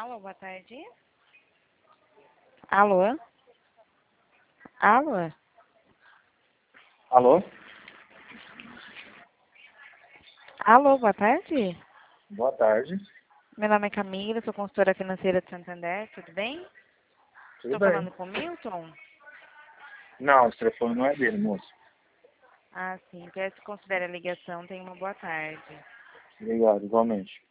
Alô, boa tarde. Alô? Alô? Alô? Alô, boa tarde. Boa tarde. Meu nome é Camila, sou consultora financeira de Santander, tudo bem? Tudo Estou bem? falando com o Milton? Não, esse telefone não é dele, moço. Ah, sim, peço que considere a ligação, tenha uma boa tarde. Obrigado, igualmente.